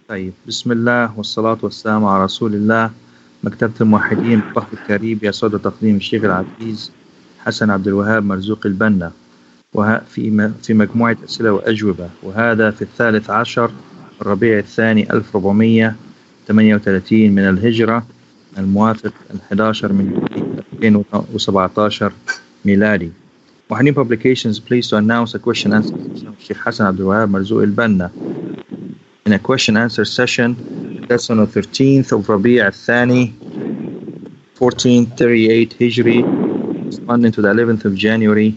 طيب، بسم الله والصلاة والسلام على رسول الله. مكتبة الموحدين ببحر الكاريب يسعد تقديم الشيخ العزيز حسن عبد الوهاب مرزوق البنا، في مجموعة أسئلة وأجوبة، وهذا في 13 الربيع الثاني 1438 من الهجرة، الموافق 11 من 2017 ميلادي. Wahani Publications pleased to announce a question answer session of Sheikh Hassan Abdul Wahab Marzouk al-Banna. In a question answer session, that's on the 13th of Rabi' al-Thani, 1438 Hijri, corresponding to the 11th of January,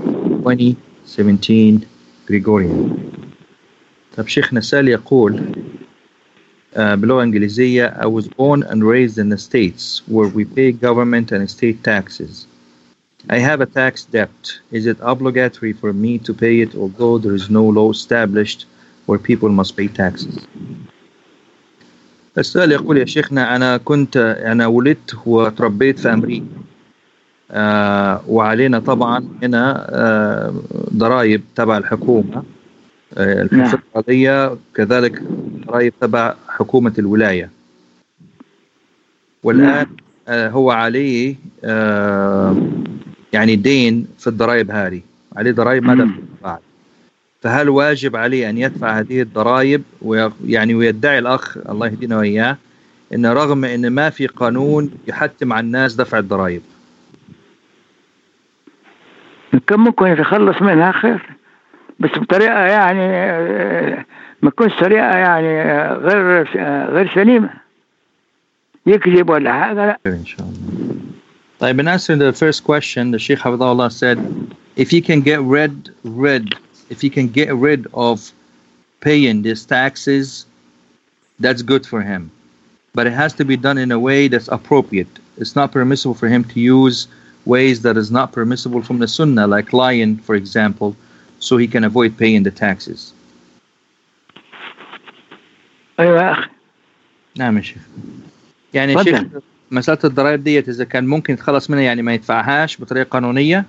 2017 Gregorian. طب شيخنا سال يقول باللغة الإنجليزية: I was born and raised in the States where we pay government and state taxes. I have a tax debt. Is it obligatory for me to pay it, although there is no law established where people must pay taxes? السؤال يقول: يا شيخنا أنا ولدت وتربيت في أمريكا، وعلينا طبعا هنا ضرائب تبع الحكومة الفدرالية، كذلك ضرائب تبع حكومة الولاية، والآن هو عليه يعني دين في الضرائب هذه، عليه ضرائب ما دفع بعد، فهل واجب عليه أن يدفع هذه الضرائب؟ ويدعي الأخ الله يهدينا وإياه إن رغم إن ما في قانون يحتم على الناس دفع الضرائب. كم ممكن يتخلص منها خير، بس بطريقة يعني ما تكونش طريقة يعني غير سليمة، يكذب ولا حاجة. لا إن شاء الله. طيب, in answering the first question, the Sheikh Hafidhahullah said, if you can get rid of paying these taxes, that's good for him. But it has to be done in a way that's appropriate. It's not permissible for him to use ways that is not permissible from the Sunnah, like lying, for example, so he can avoid paying the taxes. أيوة يا أخي. نعم يا شيخ. يعني شيخ مسألة الضرائب ديت إذا كان ممكن يتخلص منها، يعني ما يدفعهاش بطريقة قانونية.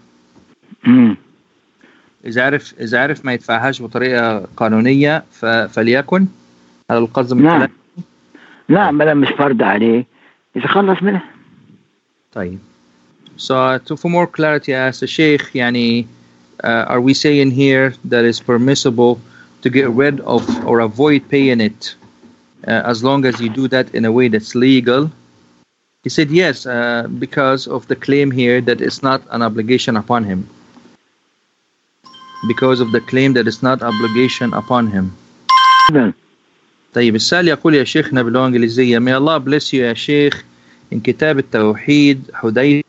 إذا عرف ما يدفعهاش بطريقة قانونية فليكن على القصد من الكلام. نعم، بلا مش فرض عليه يتخلص منها. طيب. So for more clarity, I asked the Sheikh, يعني are we saying here that it's permissible to get rid of or avoid paying it as long as you do that in a way that's legal? He said yes, because of the claim here that it's not an obligation upon him. Because of the claim that it's not obligation upon him. طيب، السؤال يقول يا شيخنا باللغة الإنجليزية: May Allah bless you يا شيخ. In كتاب التوحيد حذيفة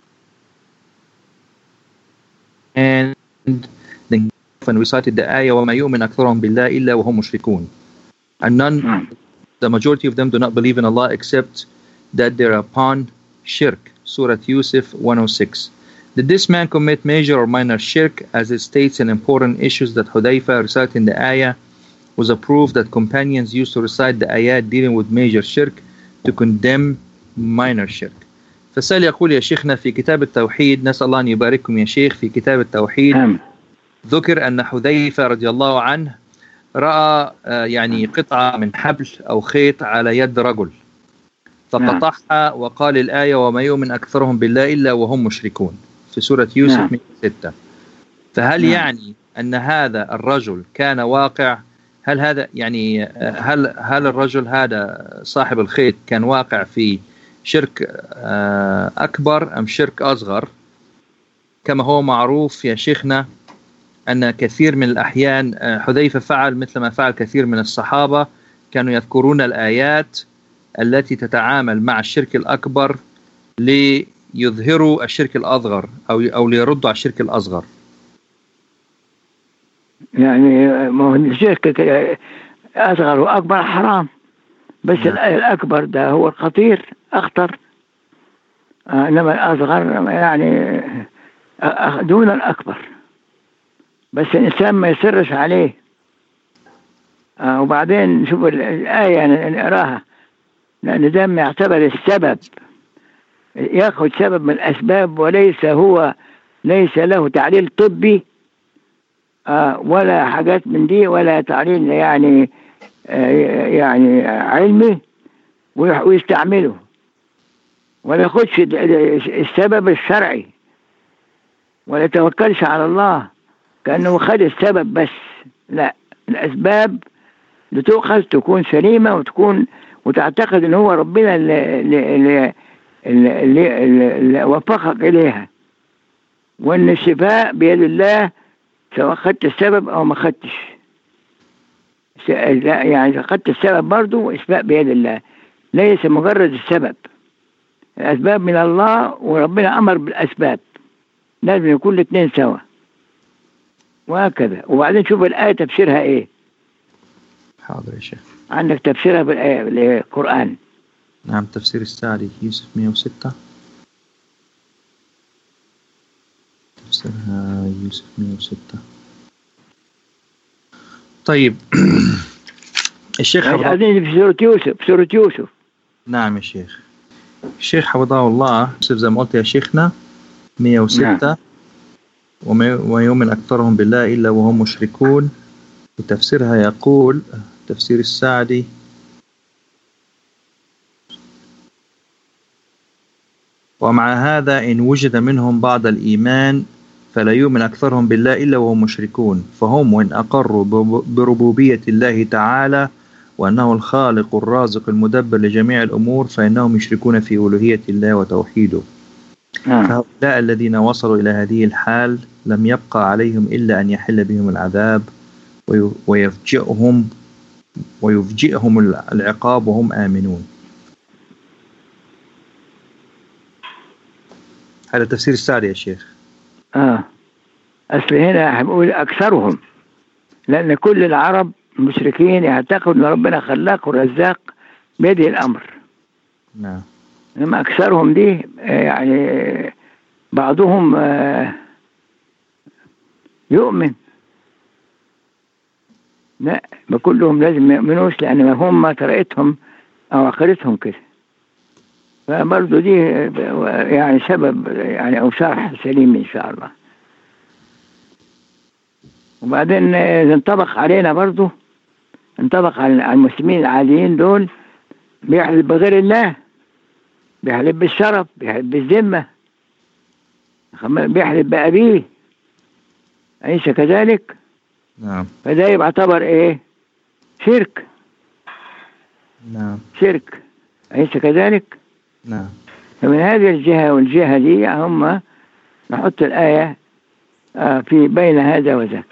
and then we cited the ayah وما يؤمن أكثرهم بالله إلا وهم مشركون. And the majority of them do not believe in Allah except that they're upon shirk. Surah Yusuf 106. Did this man commit major or minor shirk? As it states in important issues that Hudayfa reciting the ayah was a proof that companions used to recite the ayat dealing with major shirk to condemn minor shirk. فالسؤال يقول يا شيخنا: في كتاب التوحيد، نسأل الله أن يبارككم يا شيخ، في كتاب التوحيد ذكر أن حذيفة رضي الله عنه رأى يعني قطعة من حبل أو خيط على يد رجل فقطعها وقال الآية وما يؤمن أكثرهم بالله إلا وهم مشركون في سورة يوسف 106. فهل يعني أن هذا الرجل كان واقع؟ هل هذا يعني هل الرجل هذا صاحب الخيط كان واقع في شرك أكبر أم شرك أصغر؟ كما هو معروف يا شيخنا أن كثير من الأحيان حذيفة فعل مثل ما فعل كثير من الصحابة، كانوا يذكرون الآيات التي تتعامل مع الشرك الأكبر ليظهروا الشرك الأصغر أو ليردوا على الشرك الأصغر. يعني الشرك أصغر وأكبر حرام، بس الأكبر ده هو الخطير أخطر، إنما الأصغر يعني دون الأكبر، بس الإنسان ما يصرش عليه. وبعدين نشوف الآية نقراها، لأن ده ما يعتبر السبب، يأخذ سبب من الأسباب ليس له تعليل طبي ولا حاجات من دي، ولا تعليل يعني يعني علمي ويستعمله، ولا ياخدش السبب الشرعي، ولا يتوكلش على الله كأنه خد السبب بس. لا، الأسباب بتؤخذ تكون سليمة وتعتقد ان هو ربنا اللي وفقك إليها، وأن الشفاء بيد الله سواء خدت السبب أو ما خدتش. يعني خدت السبب برضو الشفاء بيد الله، ليس مجرد السبب. الأسباب من الله وربنا أمر بالأسباب، لازم يكون الاثنين سوا وهكذا. وبعدين شوف الآية تفسيرها إيه. حاضر يا شيخ. عندك تفسيرها بالقرآن. نعم، تفسير السعدي يوسف 106. تفسيرها يوسف 106. طيب الشيخ في سورة يوسف. نعم يا شيخ. الشيخ حفظه الله يوسف زي ما قلت يا شيخنا 106. نعم. وما يؤمن أكثرهم بالله إلا وهم مشركون. وتفسيرها يقول تفسير السعدي: ومع هذا إن وجد منهم بعض الإيمان فلا يؤمن أكثرهم بالله إلا وهم مشركون، فهم وإن أقروا بربوبية الله تعالى وأنه الخالق الرازق المدبر لجميع الأمور فإنهم يشركون في ألوهية الله وتوحيده. فهؤلاء الذين وصلوا إلى هذه الحال لم يبقى عليهم إلا أن يحل بهم العذاب ويفجئهم العقاب وهم آمنون. هذا تفسير السعدي يا شيخ. أصل هنا هنقول أكثرهم، لأن كل العرب المشركين يعتقدوا أن ربنا خلاق ورزاق بيده الأمر. نعم. لما أكثرهم دي يعني بعضهم يؤمن، لا بكلهم لازم ما يؤمنوش، لأن هم طريقتهم أو عقيدتهم كده. فبرضه دي يعني سبب يعني أو شرح سليم إن شاء الله. وبعدين انطبق علينا برضه، انطبق على المسلمين العاديين دول، بيحلف بغير الله، بيحلف بالشرف، بيحلف بالذمة، بيحلف بأبيه، أليس كذلك؟ نعم. فده يعتبر إيه؟ شرك. نعم. شرك، أليس كذلك؟ نعم. فمن هذه الجهة والجهة دي هم نحط الآية في بين هذا وذاك،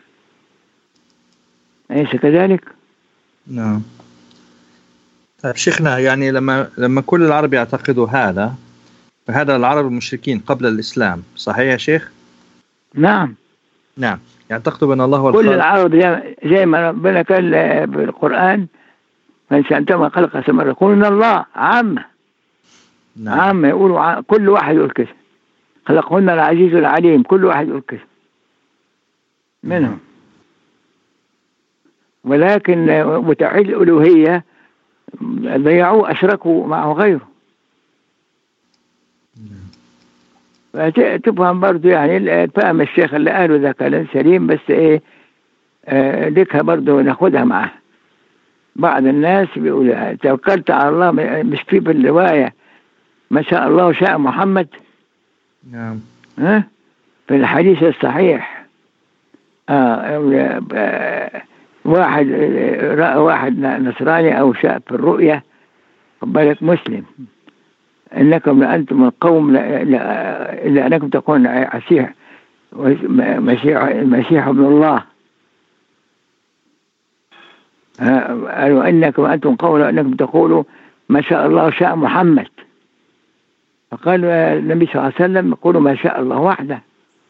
أليس كذلك؟ نعم. طيب شيخنا، يعني لما كل العرب يعتقدوا هذا، فهذا العرب المشركين قبل الإسلام، صحيح يا شيخ؟ نعم. نعم، يعتقدوا بأن الله هو الخالق. كل العرب زي ما ربنا قال بالقرآن: فإنسان خلق السماوات يقولون الله عامة. نعم. عامة يقولوا كل واحد يقول كده، خلقهن العزيز العليم، كل واحد يقول كده منهم. ولكن وتوحيد الألوهية ضيعوه، أشركوا معه غيره. فتفهم برضو يعني فهم الشيخ اللي قاله ذا كلام سليم، بس إيه لكها برضو ناخدها معاه. بعض الناس بيقول توكلت على الله، مش في الرواية ما شاء الله وشاء محمد. نعم. في الحديث الصحيح واحد رأى واحد نصراني أو شاء في الرؤية، بالك مسلم: إنكم لأنتم القوم إلا أنكم تكون عسيح مسيح ابن الله. قالوا إنكم أنتم قوم أنكم تقولوا ما شاء الله وشاء محمد. فقال النبي صلى الله عليه وسلم: قولوا ما شاء الله وحده،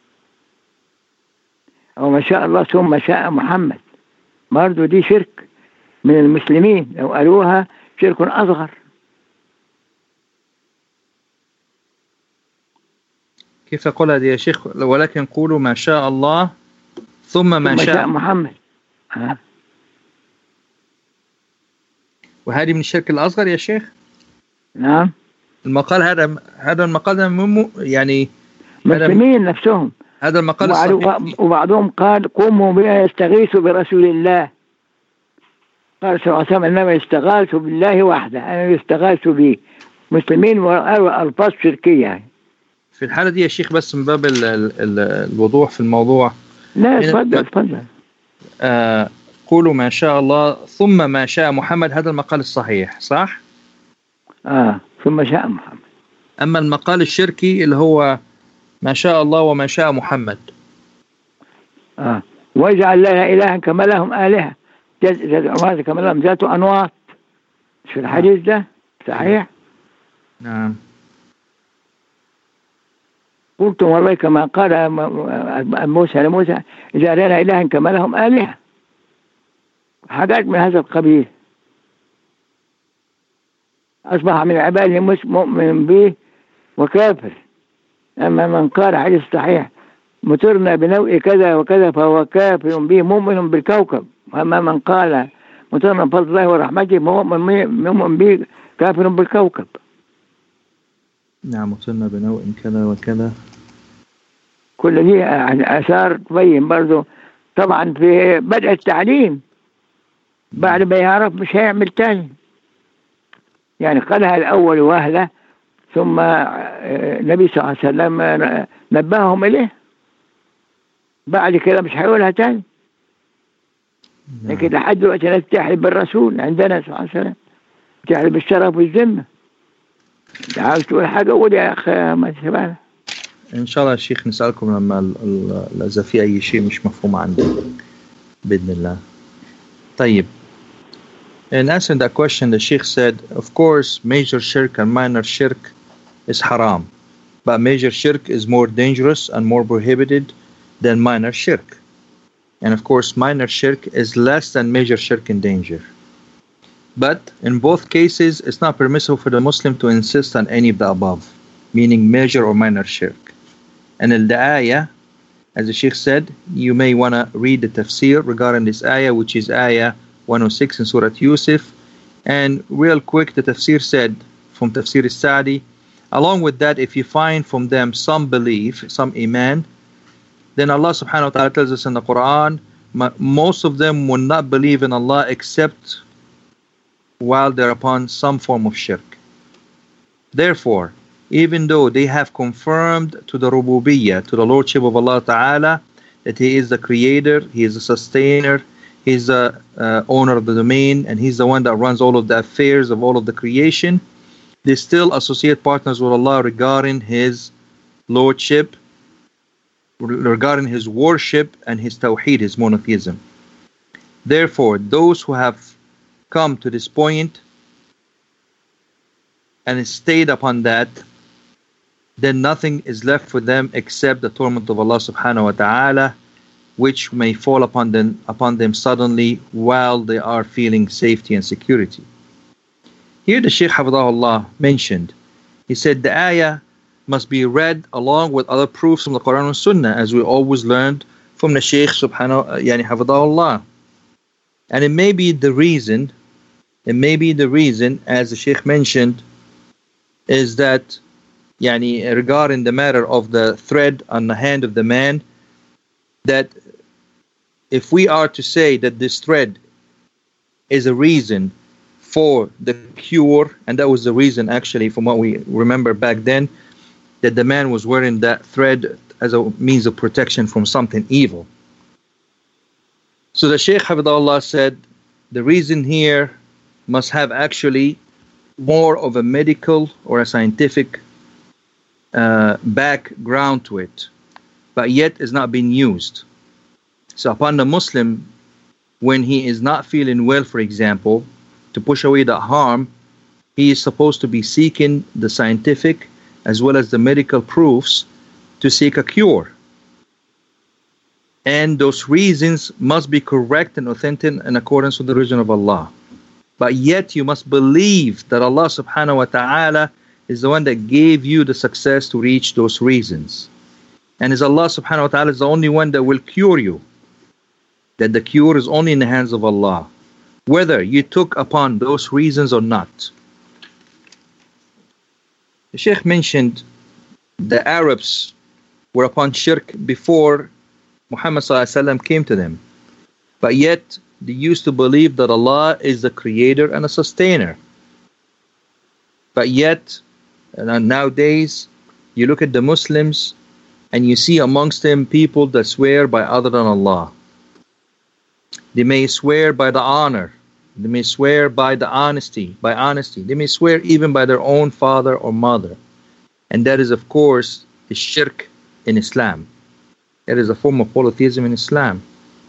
أو ما شاء الله ثم شاء محمد. برضو دي شرك من المسلمين، لو قالوها شرك أصغر. كيف قولها دي يا شيخ؟ ولكن قولوا ما شاء الله ثم ما شاء محمد. وهذه من الشرك الأصغر يا شيخ؟ نعم. المقال هذا المقال يعني مسلمين نفسهم. هذا المقال الصحيح. وبعضهم قال: قوموا بنا يستغيثوا برسول الله. قال صلى الله عليه وسلم إنما استغاثوا بالله وحده، أنا استغاثوا به مسلمين وألفاظ شركية يعني. في الحالة دي يا شيخ بس من باب الوضوح في الموضوع. لا اتفضل. قولوا ما شاء الله ثم ما شاء محمد، هذا المقال الصحيح صح؟ ثم شاء محمد. أما المقال الشركي اللي هو ما شاء الله وما شاء محمد. واجعل لنا إلها كما لهم آلهة، كما لهم ذات أنواط. في الحديث ده صحيح؟ نعم. قلت والله كما قال موسى لموسى اجعل لنا إلها كما لهم آلهة، حاجات من هذا القبيل. أصبح من عباده مؤمن به وكافر. أما من قال حديث صحيح مطرنا بنوء كذا وكذا فهو كافر به مؤمن بالكوكب. أما من قال مطرنا بفضل الله ورحمته مؤمن به كافر بالكوكب. نعم، مطرنا بنوء كذا وكذا. كل دي آثار تبين برضو. طبعا في بدء التعليم بعد ما يعرف مش هيعمل تاني يعني. قالها الأول وهلة، ثم النبي صلى الله عليه وسلم نبههم إليه، بعد كده مش هيقولها تاني. لكن لحد دلوقتي ناس تحلف بالرسول عندنا صلى الله عليه وسلم، تحلف بالشرف والذمة. عاوز تقول حاجة قول يا أخي ما تسمعنا. إن شاء الله يا شيخ نسألكم لما إذا في أي شيء مش مفهوم عندي بإذن الله. طيب. In answering that question, the Sheikh said, of course, major shirk and minor shirk is haram, but major shirk is more dangerous and more prohibited than minor shirk. And of course, minor shirk is less than major shirk in danger. But in both cases, it's not permissible for the Muslim to insist on any of the above, meaning major or minor shirk. And in the ayah, as the Sheikh said, you may want to read the tafsir regarding this ayah, which is ayah 106 in Surah Yusuf. And real quick, the tafsir said from Tafsir al-Sa'di, along with that, if you find from them some belief, some iman, then Allah subhanahu wa ta'ala tells us in the Quran, most of them will not believe in Allah except while they're upon some form of shirk. Therefore, even though they have confirmed to the rububiyyah, to the lordship of Allah ta'ala, that He is the creator, He is the sustainer, He's the owner of the domain, and He's the one that runs all of the affairs of all of the creation, they still associate partners with Allah regarding His lordship, regarding His worship and His tawheed, His monotheism. Therefore, those who have come to this point and stayed upon that, then nothing is left for them except the torment of Allah subhanahu wa ta'ala, which may fall upon them suddenly while they are feeling safety and security. Here the Shaykh Hafidahullah mentioned, he said the ayah must be read along with other proofs from the Quran and Sunnah, as we always learned from the Shaykh subhanahu yani Hafidahullah. And it may be the reason, as the Shaykh mentioned, is that yani regarding the matter of the thread on the hand of the man, that if we are to say that this thread is a reason for the cure, and that was the reason actually from what we remember back then, that the man was wearing that thread as a means of protection from something evil. So the Shaykh Hafidahullah said the reason here must have actually more of a medical or a scientific background to it, but yet is not being used. So upon the Muslim, when he is not feeling well, for example, to push away that harm, he is supposed to be seeking the scientific as well as the medical proofs to seek a cure. And those reasons must be correct and authentic in accordance with the religion of Allah. But yet you must believe that Allah subhanahu wa ta'ala is the one that gave you the success to reach those reasons. And is Allah subhanahu wa ta'ala is the only one that will cure you. That the cure is only in the hands of Allah, whether you took upon those reasons or not. The Shaykh mentioned the Arabs were upon shirk before Muhammad sallallahu alaihi wasallam came to them, but yet they used to believe that Allah is the creator and a sustainer. But yet, nowadays, you look at the Muslims and you see amongst them people that swear by other than Allah. They may swear by the honor. They may swear by the honesty. They may swear even by their own father or mother. And that is, of course, the shirk in Islam. It is a form of polytheism in Islam.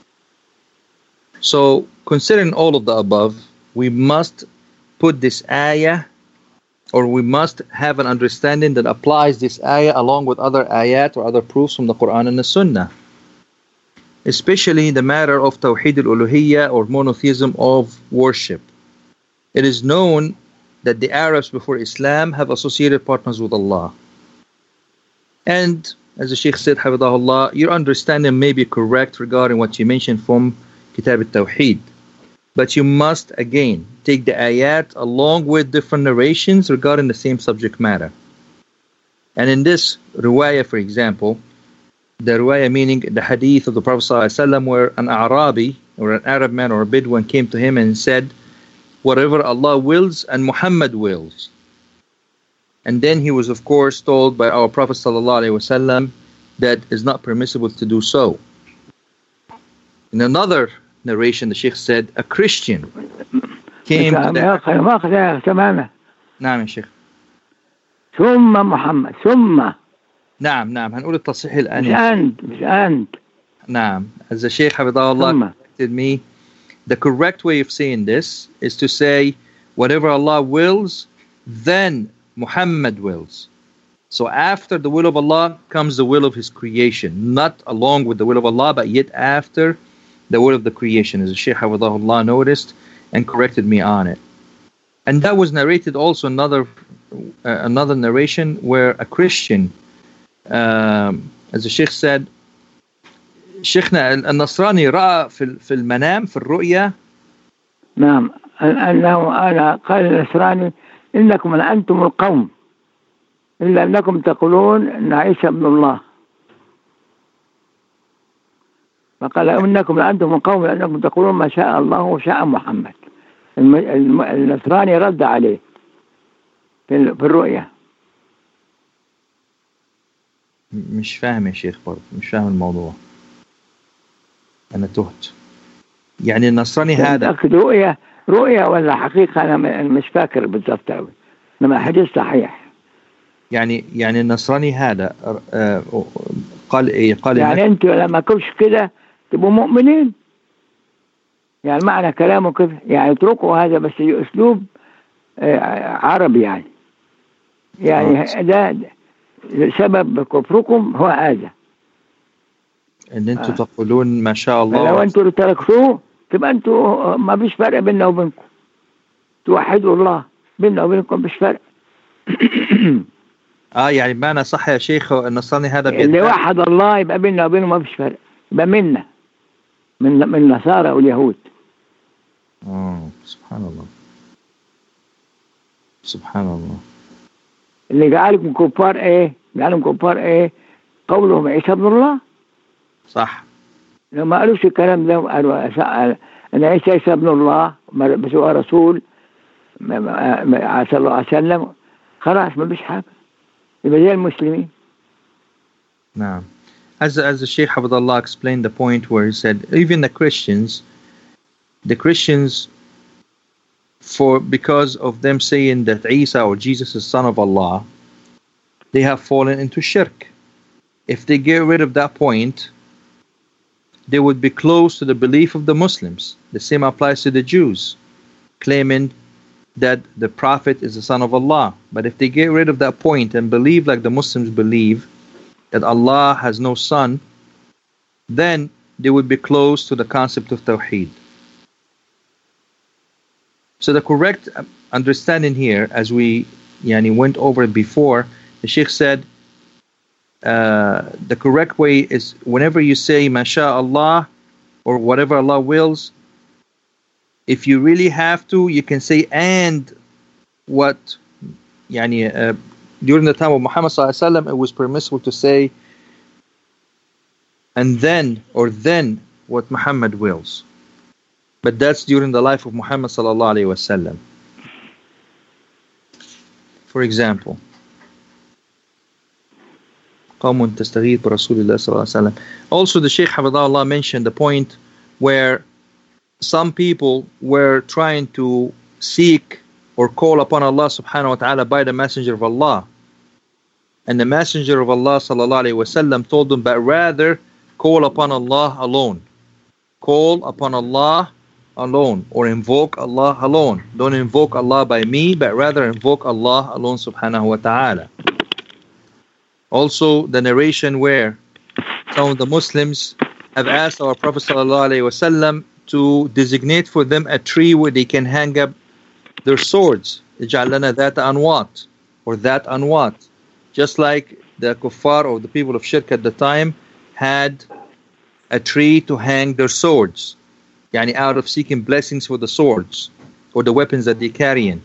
So, considering all of the above, we must put this ayah, or we must have an understanding that applies this ayah along with other ayat or other proofs from the Quran and the Sunnah. Especially the matter of Tawheed al-Uluhiyyah, or monotheism of worship. It is known that the Arabs before Islam have associated partners with Allah. And as the Sheikh said, Hafidahullah, your understanding may be correct regarding what you mentioned from Kitab al-Tawheed. But you must, again, take the ayat along with different narrations regarding the same subject matter. And in this riwayah, for example, the riwayah meaning the hadith of the Prophet ﷺ, where an Arabi, or an Arab man or a Bedouin, came to him and said, whatever Allah wills and Muhammad wills. And then he was, of course, told by our Prophet ﷺ that it's not permissible to do so. In another narration, the Sheikh said, a Christian came to the... نعم يا شيخ. ثم محمد ثم. نعم هنقول التصحيح الآن. مش أنت. نعم. As the Sheikh Hafidahullah corrected me, the correct way of saying this is to say, whatever Allah wills, then Muhammad wills. So after the will of Allah comes the will of His creation, not along with the will of Allah, but yet after the will of the creation, as the Shaykh Hafidahullah noticed and corrected me on it. And that was narrated also another narration where a Christian, as the Shaykh said, شيخنا النصراني رأى في المنام في الرؤيا. نعم أنه أنا قال النصراني إنكم لأنتم القوم إلا أنكم تقولون أن عيسى ابن الله. فقال إنكم لأنتم القوم لأنكم تقولون ما شاء الله وشاء محمد. النصراني رد عليه في الرؤيا. مش فاهم يا شيخ برضه، مش فاهم الموضوع. أنا تهت. يعني النصراني هذا رؤيا ولا حقيقة أنا مش فاكر بالضبط أوي. إنما حديث صحيح. يعني النصراني هذا قال إيه؟ قال يعني أنتوا لما كنتش كده تبقوا مؤمنين. يعني معنى كلامه كده، يعني اتركوا هذا بس أسلوب عربي يعني. يعني ده سبب كفركم هو هذا. ان انتوا تقولون ما شاء الله. لو انتوا تركتوه تبقى انتوا ما فيش فرق بيننا وبينكم. توحدوا الله، بيننا وبينكم مفيش فرق. يعني بمعنى صح يا شيخ النصراني هذا اللي وحد الله يبقى بيننا وبينه ما فيش فرق، يبقى منا من النصارى واليهود. سبحان الله. اللي جعلكم كفار ايه؟ جعلهم كفار ايه؟ قولهم عيسى ابن الله. صح. لو ما قالوش الكلام ده قالوا أن عيسى ابن الله بس هو رسول صلى الله عليه وسلم، خلاص ما فيش حاجة، يبقى زي المسلمين. نعم. As the Shaykh Hafidahullah explained the point where he said even the Christians because of them saying that Isa or Jesus is son of Allah, they have fallen into shirk. If they get rid of that point, they would be close to the belief of the Muslims. The same applies to the Jews, claiming that the Prophet is the son of Allah. But if they get rid of that point and believe like the Muslims believe, that Allah has no son, then they would be close to the concept of Tawheed. So the correct understanding here, as we went over it before, the Sheikh said, the correct way is whenever you say MashaAllah or whatever Allah wills, if you really have to, you can say and what during the time of Muhammad ﷺ, it was permissible to say and then or then what Muhammad wills. But that's during the life of Muhammad sallallahu alaihi wasallam. For example, قوم تستغيث برسول الله صلى الله عليه وسلم. Also, the Shaykh Hafidhahullah mentioned the point where some people were trying to seek or call upon Allah subhanahu wa ta'ala by the Messenger of Allah. And the Messenger of Allah sallallahu alaihi wasallam told them, but rather call upon Allah alone. Call upon Allah alone, or invoke Allah alone. Don't invoke Allah by me, but rather invoke Allah alone subhanahu wa ta'ala. Also, the narration where some of the Muslims have asked our Prophet sallallahu alaihi wasallam to designate for them a tree where they can hang up their swords. اجعل لنا ذات أنواط, or that anwat. Just like the kuffar or the people of shirk at the time had a tree to hang their swords, yani out of seeking blessings for the swords or the weapons that they carry in.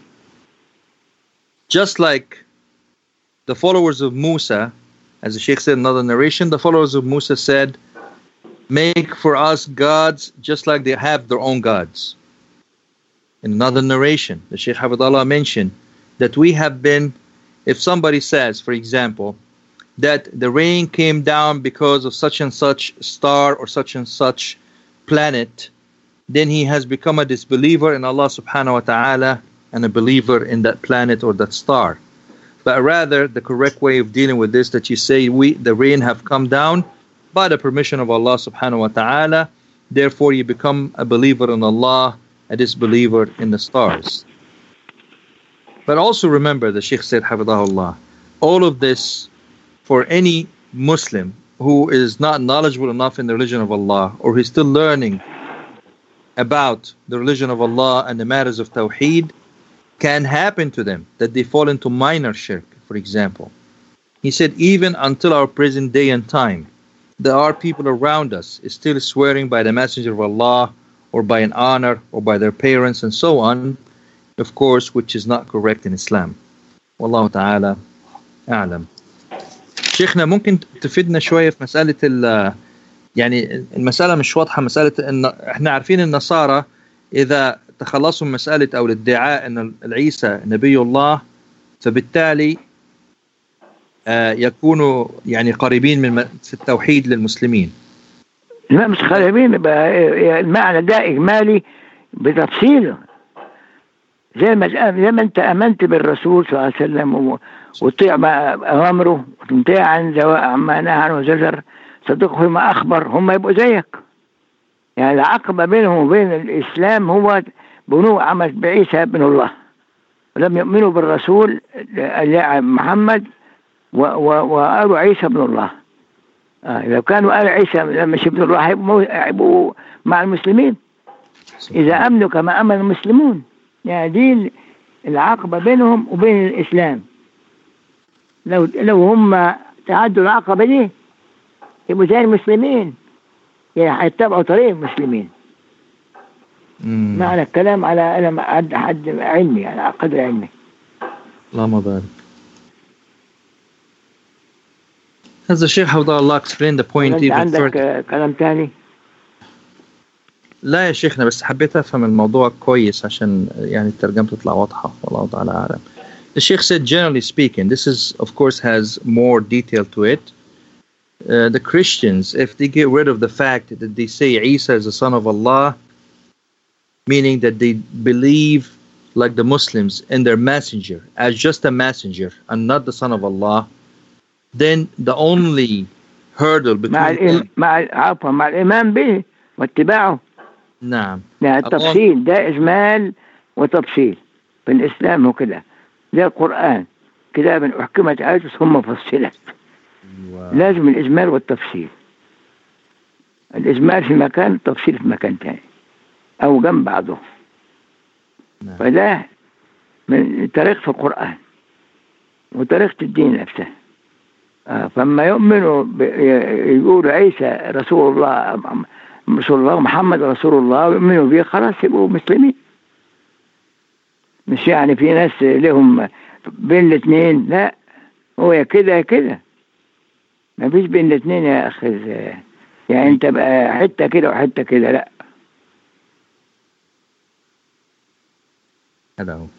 Just like the followers of Musa, as the Shaykh said in another narration, the followers of Musa said, make for us gods just like they have their own gods. In another narration, the Shaykh Hafidhahullah mentioned that we have been, if somebody says, for example, that the rain came down because of such and such star or such and such planet, then he has become a disbeliever in Allah subhanahu wa ta'ala and a believer in that planet or that star. But rather, the correct way of dealing with this, that you say, the rain have come down by the permission of Allah subhanahu wa ta'ala, therefore you become a believer in Allah, a disbeliever in the stars. But also remember, the Shaykh said, Hafidhahullah, all of this for any Muslim who is not knowledgeable enough in the religion of Allah, or who is still learning about the religion of Allah and the matters of Tawheed, can happen to them that they fall into minor shirk, for example. He said, even until our present day and time, there are people around us still swearing by the Messenger of Allah, or by an honor, or by their parents, and so on, of course, which is not correct in Islam. Wallahu ta'ala a'lam. شيخنا ممكن تفيدنا شوية في مسألة يعني المسألة مش واضحة، مسألة إن إحنا عارفين النصارى إذا تخلصوا من مسألة أو الادعاء أن عيسى نبي الله، فبالتالي يكونوا يعني قريبين من التوحيد للمسلمين. لا مش قريبين، المعنى ده إجمالي بتفصيله. زي ما أنت آمنت بالرسول صلى الله عليه وسلم وطيع أوامره وتنتهي عما نهى عنه وزجر، صدقه فيما أخبر، هم يبقوا زيك. يعني العقبة بينهم وبين الإسلام هو بنو عمل بعيسى ابن الله، ولم يؤمنوا بالرسول محمد وقالوا عيسى ابن الله. لو كانوا قالوا عيسى مش ابن الله هيبقوا مع المسلمين إذا أمنوا كما أمن المسلمون. يعني دي العقبة بينهم وبين الإسلام. لو هم تعدوا العقبة دي يبقوا زي المسلمين، يعني هيتبعوا طريق المسلمين. معنى الكلام على حد علمي، على قدر علمي. اللهم بارك. As the Shaykh Hafidhahullah explained the point even further. عندك كلام تاني؟ لا يا شيخنا، بس حبيت أفهم الموضوع كويس عشان يعني الترجمة تطلع واضحة. والله تعالى أعلم. The Shaykh said, generally speaking, this is, of course, has more detail to it. The Christians, if they get rid of the fact that they say Isa is the son of Allah, meaning that they believe, like the Muslims, in their messenger as just a messenger and not the son of Allah, then the only hurdle between مع الإيمان به واتباعه. نعم. يعني التفصيل ده إجمال وتفصيل في الإسلام وكده، زي القرآن كتاب أحكمت آياته ثم فصلت. لازم الإجمال والتفصيل. الإجمال في مكان، التفصيل في مكان تاني أو جنب بعضه. فده من طريقة القرآن وطريقة الدين نفسه. فما يؤمنوا يقولوا عيسى رسول الله محمد رسول الله ويؤمنوا به، خلاص يبقوا مسلمين. مش يعني في ناس لهم بين الاثنين، لا، هو يا كده يا كده، ما فيش بين الاثنين يا أخي. يعني انت بقى حتة كده وحتة كده، لا. Hello.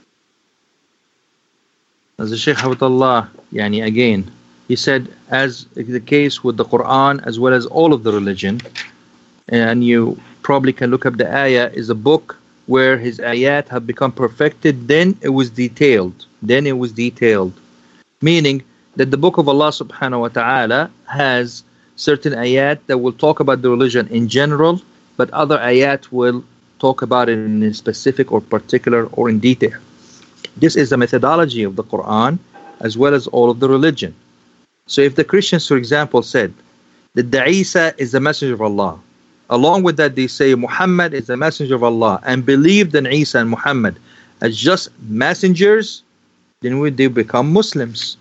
As the Shaykh Habibullah, again, he said, as the case with the Quran as well as all of the religion, and you probably can look up the ayah, is a book where his ayat have become perfected, then it was detailed. Meaning that the book of Allah subhanahu wa ta'ala has certain ayat that will talk about the religion in general, but other ayat will talk about it in specific or particular or in detail. This is the methodology of the Quran as well as all of the religion. So if the Christians, for example, said that the Isa is the messenger of Allah, along with that they say Muhammad is the messenger of Allah, and believed in Isa and Muhammad as just messengers, then would they become Muslims?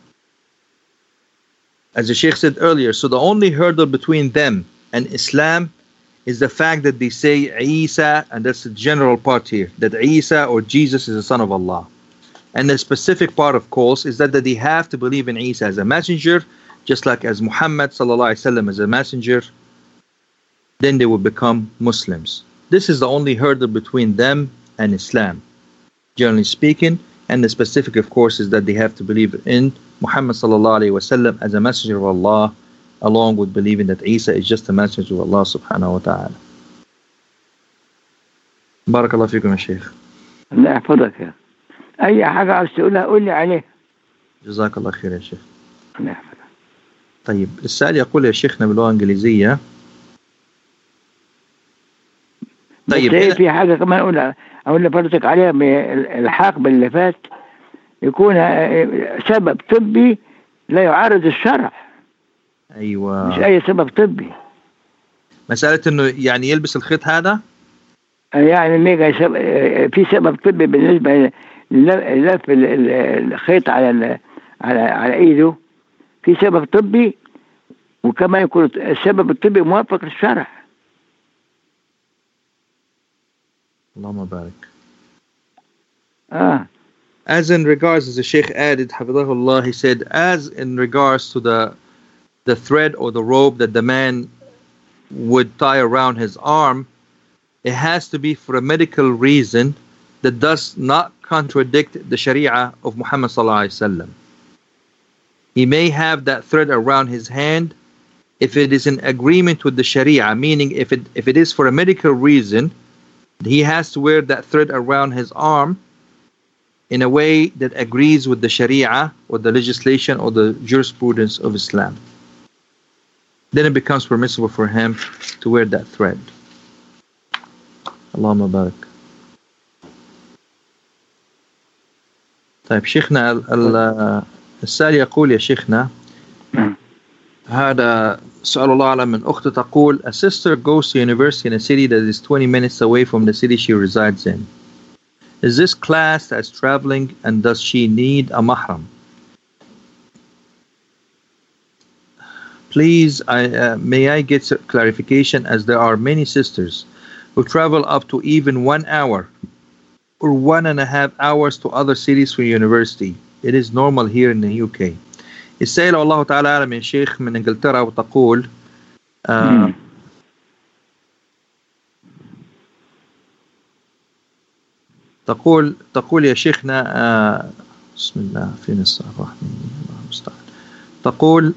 As the Sheikh said earlier, so the only hurdle between them and Islam is the fact that they say Isa, and that's the general part here, that Isa or Jesus is the son of Allah. And the specific part, of course, is that they have to believe in Isa as a messenger, just like as Muhammad sallallahu alaihi wasallam as a messenger, then they will become Muslims. This is the only hurdle between them and Islam, generally speaking. And the specific, of course, is that they have to believe in Muhammad sallallahu alaihi wasallam as a messenger of Allah, along with believing that Isa is just a messenger of Allah subhanahu wa ta'ala. Barakallahu fikum ya Shaykh. الله يحفظك يا أي حاجة عاوز تقولها قول لي عليها. جزاك الله خير يا شيخ. الله يحفظك. طيب السائل يقول يا شيخنا باللغة الإنجليزية. طيب في حاجة كمان أقول لفرضك عليها بالحاق باللي فات، يكون سبب طبي لا يعارض الشرع. أيوة. مش أي سبب طبي. مسألة إنه يلبس الخيط هذا؟ في سبب طبي بالنسبة للف الخيط على إيده، في سبب طبي، وكما يكون السبب الطبي موافق للشرع. اللهم بارك. As in regards, as the Sheikh added, Hafidahullah, he said, as in regards to the thread or the rope that the man would tie around his arm, it has to be for a medical reason that does not contradict the Sharia of Muhammad sallallahu alaihi wasallam. He may have that thread around his hand if it is in agreement with the Sharia, meaning if it is for a medical reason, he has to wear that thread around his arm in a way that agrees with the Sharia or the legislation or the jurisprudence of Islam. Then it becomes permissible for him to wear that thread. Allahumma barak. طيب شيخنا السائل يقول يا شيخنا هذا سؤال الله أعلم من أخت تقول a sister goes to university in a city that is 20 minutes away from the city she resides in. Is this classed as traveling, and does she need a mahram? Please, may I get clarification, as there are many sisters who travel up to even 1 hour or 1.5 hours to other cities for university. It is normal here in the UK. السائلة والله تعالى أعلم يا شيخ من إنجلترا وتقول تقول يا شيخنا بسم الله فين الصراحة الله المستعان. تقول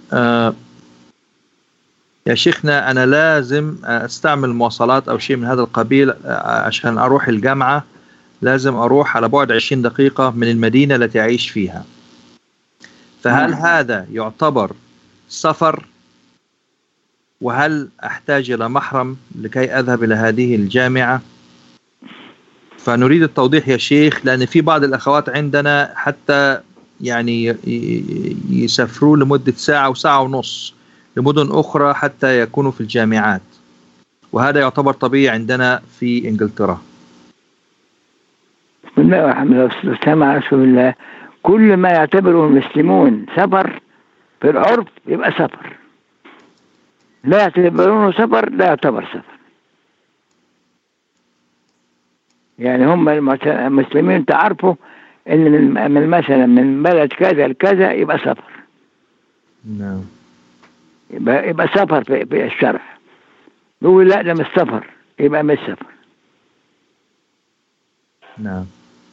يا شيخنا أنا لازم أستعمل مواصلات أو شيء من هذا القبيل عشان أروح الجامعة، لازم أروح على بعد 20 دقيقة من المدينة التي أعيش فيها، فهل هذا يعتبر سفر؟ وهل أحتاج إلى محرم لكي أذهب إلى هذه الجامعة؟ فنريد التوضيح يا شيخ، لأن في بعض الأخوات عندنا حتى يسافروا لمدة ساعة وساعة ونص لمدن أخرى حتى يكونوا في الجامعات، وهذا يعتبر طبيعي عندنا في إنجلترا. بسم الله والحمد لله والسلام على رسول الله. كل ما يعتبره المسلمون سفر في العرف يبقى سفر، لا يعتبرونه سفر لا يعتبر سفر. يعني هم المسلمين تعرفوا ان من مثلا من بلد كذا لكذا يبقى سفر. نعم. يبقى سفر في الشرع. بيقول لا ده مش سفر، يبقى مش سفر. نعم.